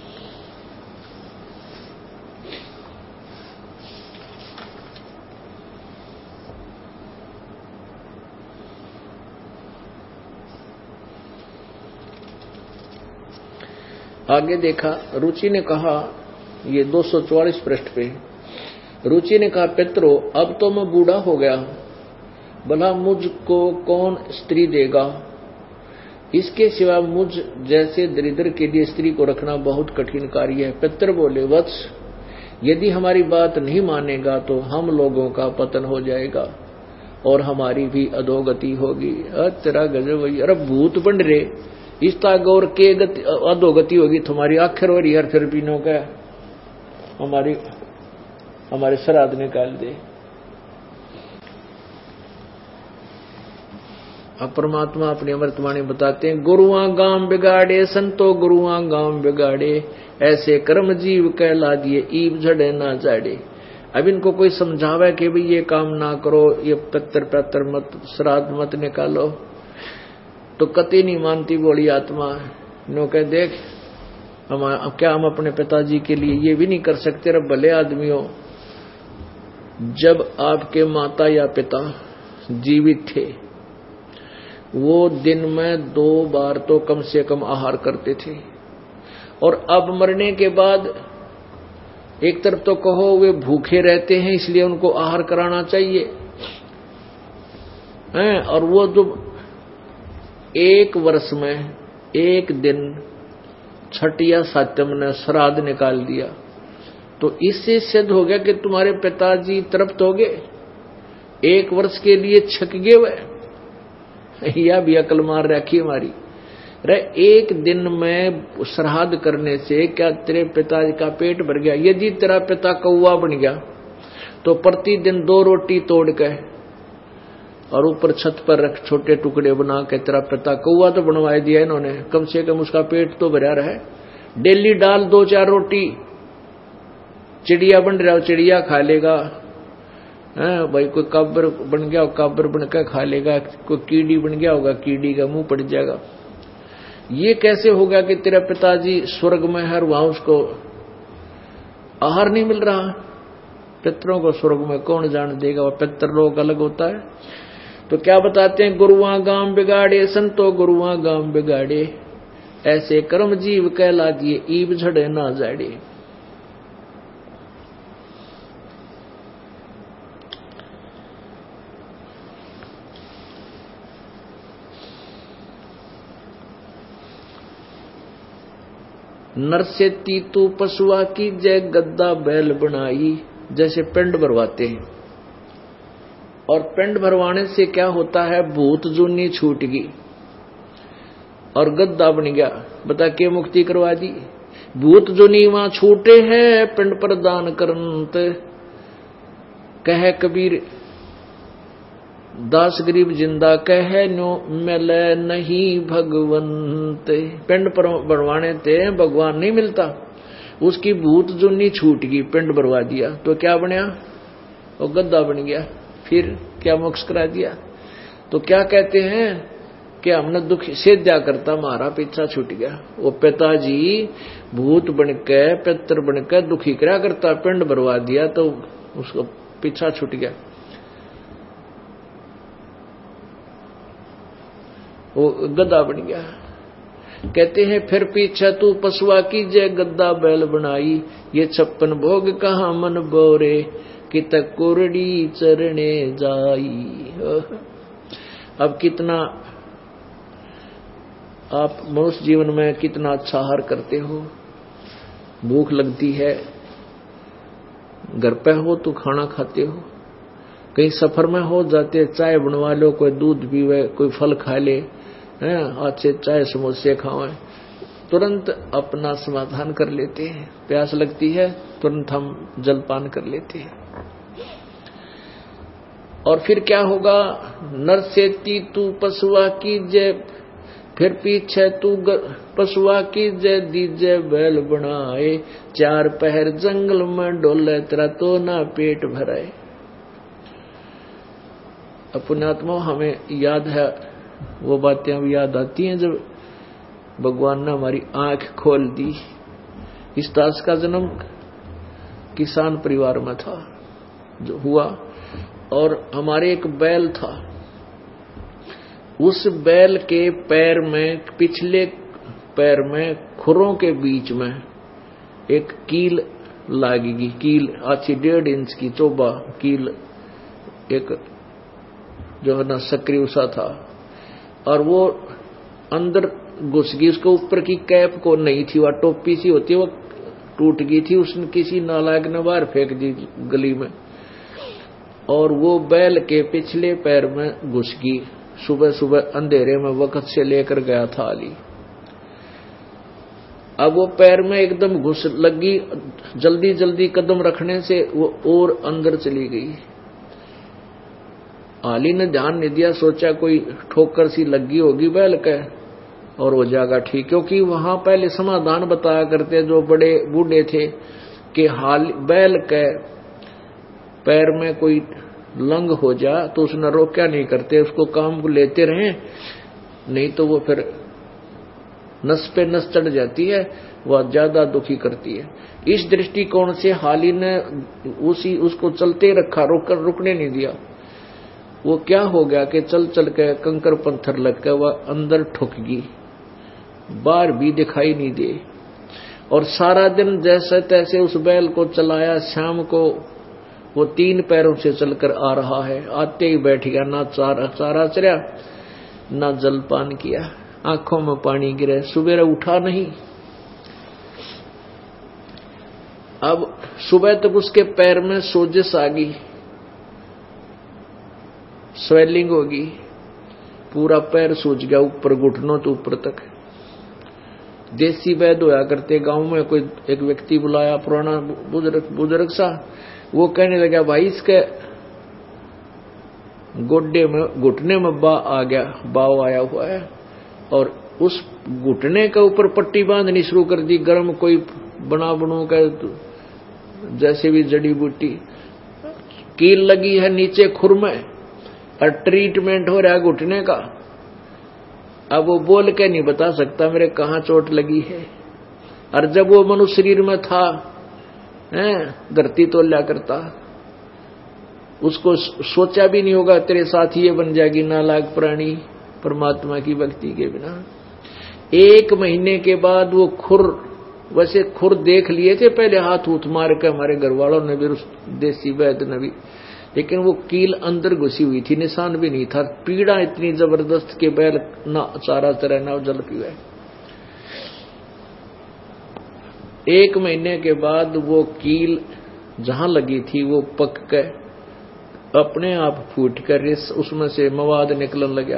आगे देखा, रुचि ने कहा, ये 244 पृष्ठ पे, रुचि ने कहा पितरो अब तो मैं बूढ़ा हो गया, भला मुझको कौन स्त्री देगा? इसके सिवा मुझ जैसे दरिद्र के लिए स्त्री को रखना बहुत कठिन कार्य है। पितर बोले वत्स, यदि हमारी बात नहीं मानेगा तो हम लोगों का पतन हो जाएगा और हमारी भी अधोगति होगी। तेरा गजब भैया, अरे भूत बन रे, इस गौर के अधोगति होगी तुम्हारी। आखिर और यार फिर पीनो का हमारे श्राद्ध निकाल दे। अब परमात्मा अपनी अमृतवाणी बताते हैं, गुरुआ गांव बिगाड़े संतो गुरुआ गांव बिगाड़े, ऐसे कर्म जीव कहला दिए ईब झड़े ना जाड़े। अब इनको कोई समझावे कि भाई ये काम ना करो, ये पितर मत श्राद्ध मत निकालो, तो कति नहीं मानती बोली आत्मा। नो कह देख, क्या हम अपने पिताजी के लिए ये भी नहीं कर सकते? रे भले आदमियों, जब आपके माता या पिता जीवित थे वो दिन में 2 बार तो कम से कम आहार करते थे, और अब मरने के बाद एक तरफ तो कहो वे भूखे रहते हैं इसलिए उनको आहार कराना चाहिए हैं, और वो जो 1 वर्ष में 1 दिन छठ या सातम ने श्राद्ध निकाल दिया, तो इससे सिद्ध हो गया कि तुम्हारे पिताजी तृप्त हो गए, 1 वर्ष के लिए छक गए वह। या भी अकल मार रखी हमारी। रे 1 दिन में श्राद्ध करने से क्या तेरे पिताजी का पेट भर गया? यदि तेरा पिता कौवा बन गया तो प्रतिदिन 2 रोटी तोड़ के और ऊपर छत पर रख छोटे टुकड़े बना के, तेरा पिता कौवा तो बनवा दिया इन्होंने, कम से कम उसका पेट तो भरा रहे। डेली डाल 2-4 रोटी, चिड़िया बन रहा हो चिड़िया खा लेगा, भाई कोई काबर बन गया हो काबर बनकर खा लेगा, कोई कीड़ी बन गया होगा कीड़ी का मुंह पड़ जाएगा। ये कैसे होगा कि तेरा पिताजी स्वर्ग में है और वहां उसको आहार नहीं मिल रहा? पितरों को स्वर्ग में कौन जान देगा, वह पितर लोग अलग होता है। तो क्या बताते हैं, गुरुआ गांव बिगाड़े संतो गुरुआ गांव बिगाड़े, ऐसे कर्म जीव कहला दिए ईब झड़े ना जाड़े। नर से तीतू पशुआ की जय गद्दा बैल बनाई, जैसे पिंड भरवाते हैं, और पिंड भरवाने से क्या होता है, भूत जूनी छूट गई और गद्दा बन गया। बता के मुक्ति करवा दी। भूत जूनी वहां छूटे हैं पिंड प्रदान करंत, कह कबीर दास गरीब जिंदा कह नो मिले नहीं भगवंत। पिंड भरवाने थे भगवान नहीं मिलता, उसकी भूत जुन्नी छूट गई, पिंड भरवा दिया तो क्या बनया, वो गद्दा बन गया। फिर क्या मोक्ष करा दिया। तो क्या कहते हैं कि हमने दुख सेद्या करता हमारा पीछा छूट गया। वो पिताजी भूत बनकर पितर बनकर दुखी करा करता, पिंड भरवा दिया तो उसको पीछा छूट गया, वो गद्दा बन गया। कहते हैं फिर पीछा तू पशुआ की जय गद्दा बैल बनाई, ये 56 भोग कहाँ मन बोरे कि तक कुरड़ी चरणे जाई। अब कितना आप मनुष्य जीवन में कितना अच्छा आहार करते हो, भूख लगती है, घर पे हो तो खाना खाते हो, कहीं सफर में हो जाते चाय बनवा लो, कोई दूध पीवे, कोई फल खा ले, अच्छे चाय समोसे खाओ, तुरंत अपना समाधान कर लेते हैं। प्यास लगती है तुरंत हम जलपान कर लेते हैं। और फिर क्या होगा, नरसेती तू पशुआ की जय, फिर पीछे तू पशुआ की जय दीजे बैल बनाए, चार पहर जंगल में डोले तेरा तो ना पेट भराए। पुण्यात्मा हमें याद है वो बातें अब याद आती हैं जब भगवान ने हमारी आंख खोल दी। इस दास का जन्म किसान परिवार में था जो हुआ, और हमारे एक बैल था, उस बैल के पैर में, पिछले पैर में खुरों के बीच में एक कील लगेगी, कील अच्छी 1.5 इंच की चोबा कील, एक जो है ना सक्रिय सा था, और वो अंदर घुस गई। उसके ऊपर की कैप को नहीं थी, वह टोपी सी होती है, वो टूट गई थी, उसने किसी नालायक ने बाहर फेंक दी गली में, और वो बैल के पिछले पैर में घुस गई। सुबह सुबह अंधेरे में वक्त से लेकर गया था अली। अब वो पैर में एकदम घुस लगी, जल्दी जल्दी कदम रखने से वो और अंदर चली गई। अली ने ध्यान नहीं दिया, सोचा कोई ठोकर सी लगी होगी बैल के और हो जाएगा ठीक, क्योंकि वहां पहले समाधान बताया करते जो बड़े बूढ़े थे कि हाल बैल के पैर में कोई लंग हो जाए तो उसने रोक्या नहीं करते, उसको काम को लेते रहे, नहीं तो वो फिर नस पे नस चढ़ जाती है, वह ज्यादा दुखी करती है। इस दृष्टिकोण से हाली ने उसको चलते रखा, रुकने नहीं दिया। वो क्या हो गया कि चल चल के कंकर पत्थर लग के वह अंदर ठुक गई, बाहर भी दिखाई नहीं दे। और सारा दिन जैसे तैसे उस बैल को चलाया। शाम को वो 3 पैरों से चलकर आ रहा है, आते ही बैठ गया, ना चारा चरा ना जलपान किया, आंखों में पानी गिरे, सुबह उठा नहीं। अब सुबह तक उसके पैर में सोजिश आ गई, स्वेलिंग होगी, पूरा पैर सूज गया ऊपर, घुटनों तो ऊपर तक। देसी वैद्य होया करते गांव में, कोई एक व्यक्ति बुलाया, पुराना बुजुर्ग सा, वो कहने लगा भाई इसके गोड्डे में, घुटने में बाव आया हुआ है, और उस घुटने के ऊपर पट्टी बांधनी शुरू कर दी, गर्म कोई बनू का जैसे भी जड़ी बूटी, कील लगी है नीचे खुर में, और ट्रीटमेंट हो रहा है घुटने का। अब वो बोल के नहीं बता सकता मेरे कहाँ चोट लगी है, और जब वो मनुष्य शरीर में था, धरती तोल्या करता, उसको सोचा भी नहीं होगा तेरे साथ ये बन जाएगी नालायक प्राणी परमात्मा की भक्ति के बिना। 1 महीने के बाद वो खुर, वैसे खुर देख लिए थे पहले, हाथ उठ मार के हमारे घर वालों ने भी, देसी वैद्य ने भी, लेकिन वो कील अंदर घुसी हुई थी, निशान भी नहीं था। पीड़ा इतनी जबरदस्त के बैल ना चारा चरा ना जल पीवे। 1 महीने के बाद वो कील जहां लगी थी वो पक के अपने आप फूट कर उसमें से मवाद निकलने लगा।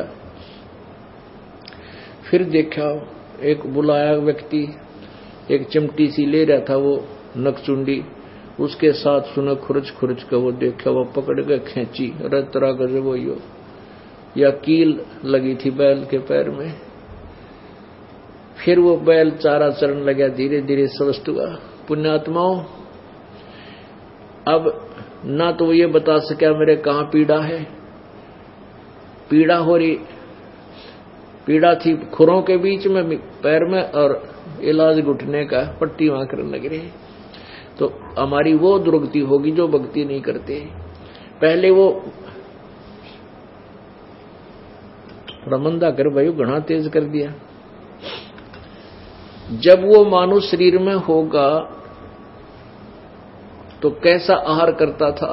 फिर देखा एक बुलाया व्यक्ति, एक चिमटी सी ले रहा था वो नकचुंडी, उसके साथ सुना खुरच खुरच का, वो देखा, वो पकड़ के खींची, अरे तरह गजब वो या कील लगी थी बैल के पैर में। फिर वो बैल चारा चरण लगा, धीरे धीरे स्वस्थ हुआ। पुण्यात्माओं, अब ना तो वो ये बता सका मेरे कहाँ पीड़ा है, पीड़ा हो रही, पीड़ा थी खुरों के बीच में पैर में, और इलाज घुटने का, पट्टी वहां करने लग रही। तो हमारी वो दुर्गति होगी जो भक्ति नहीं करते। पहले वो थोड़ा मंदा कर भाई, घना तेज कर दिया। जब वो मानव शरीर में होगा तो कैसा आहार करता था,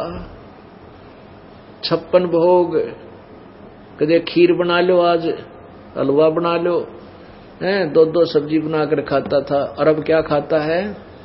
56 भोग, कदे खीर बना लो, आज हलवा बना लो, दो दो सब्जी बनाकर खाता था, और अब क्या खाता है?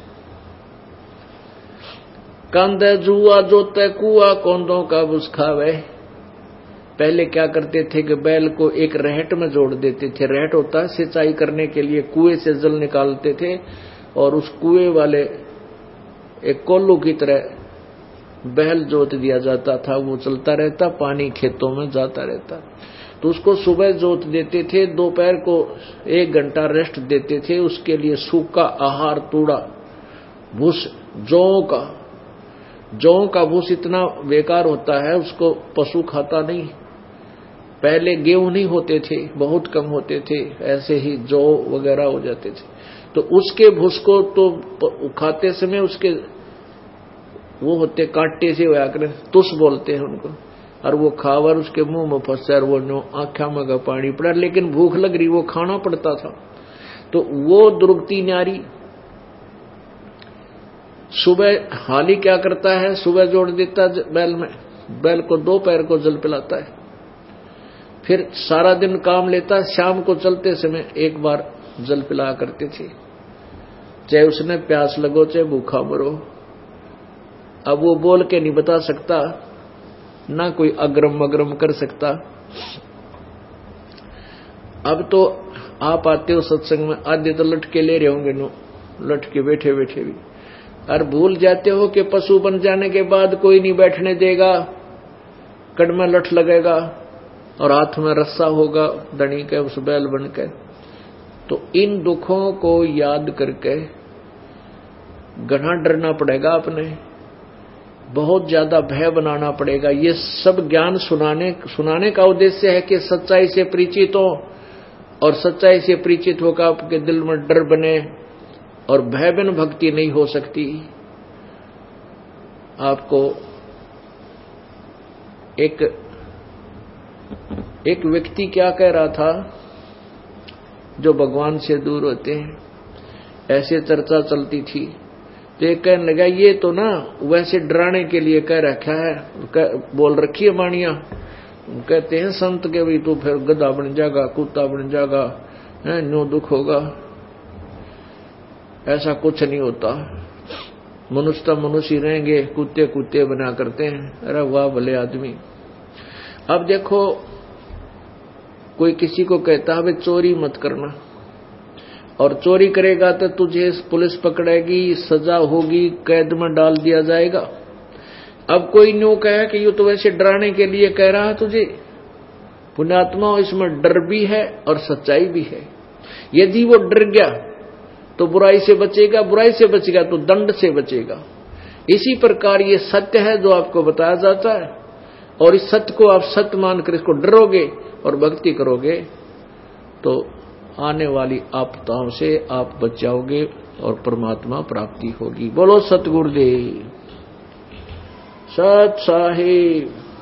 कांदे जुआ जोते कुआ कोंदों का बुस खावे। पहले क्या करते थे कि बैल को एक रहट में जोड़ देते थे। रहट होता है सिंचाई करने के लिए, कुएं से जल निकालते थे और उस कुएं वाले एक कोल्लू की तरह बैल जोत दिया जाता था। वो चलता रहता, पानी खेतों में जाता रहता। तो उसको सुबह जोत देते थे, दोपहर को 1 घंटा रेस्ट देते थे। उसके लिए सूखा आहार, तूड़ा, भूस, जौ का भूस इतना बेकार होता है, उसको पशु खाता नहीं। पहले गेहूं नहीं होते थे, बहुत कम होते थे, ऐसे ही जौ वगैरह हो जाते थे। तो उसके भूस को तो खाते समय उसके वो होते कांटे से होया करे, तुस बोलते हैं उनको, और वो खावर उसके मुंह में फंसा और वो आंखा में का पानी पड़ा, लेकिन भूख लग रही, वो खाना पड़ता था। तो वो दुर्गति नारी सुबह हाली क्या करता है, सुबह जोड़ देता बैल में, बैल को दोपहर को जल पिलाता है, फिर सारा दिन काम लेता, शाम को चलते समय एक बार जल पिला करते थे, चाहे उसने प्यास लगो चाहे भूखा मरो। अब वो बोल के नहीं बता सकता, ना कोई अग्रम अग्रम कर सकता। अब तो आप आते हो सत्संग में, आधे तो लटके ले रहे होंगे, नो लटके बैठे बैठे भी, और भूल जाते हो कि पशु बन जाने के बाद कोई नहीं बैठने देगा, कड़ में लठ लगेगा और हाथ में रस्सा होगा दड़ी के उस बैल बन के। तो इन दुखों को याद करके घना डरना पड़ेगा, अपने बहुत ज्यादा भय बनाना पड़ेगा। ये सब ज्ञान सुनाने का उद्देश्य है कि सच्चाई से परिचित हो, और सच्चाई से परिचित होकर आपके दिल में डर बने, और भय बिन भक्ति नहीं हो सकती। आपको एक व्यक्ति क्या कह रहा था, जो भगवान से दूर होते हैं, ऐसे चर्चा चलती थी, तो एक कहने लगा, ये तो ना वैसे डराने के लिए कह रखा है, बोल रखी है वाणियां। कहते हैं संत के भी तू फिर गधा बन जाएगा, कुत्ता बन जाएगा, न्यू दुख होगा। ऐसा कुछ नहीं होता, मनुष्य तो मनुष्य ही रहेंगे, कुत्ते कुत्ते बना करते हैं। अरे वाह भले आदमी। अब देखो, कोई किसी को कहता है चोरी मत करना, और चोरी करेगा तो तुझे पुलिस पकड़ेगी, सजा होगी, कैद में डाल दिया जाएगा। अब कोई न्यू कहे कि ये तो वैसे डराने के लिए कह रहा है तुझे। पुण्यात्मा, इसमें डर भी है और सच्चाई भी है। यदि वो डर गया तो बुराई से बचेगा, बुराई से बचेगा तो दंड से बचेगा। इसी प्रकार ये सत्य है जो आपको बताया जाता है, और इस सत्य को आप सत्य मानकर इसको डरोगे और भक्ति करोगे तो आने वाली आपदाओं से आप बच जाओगे और परमात्मा प्राप्ति होगी। बोलो सतगुरुदेव सत साहिब।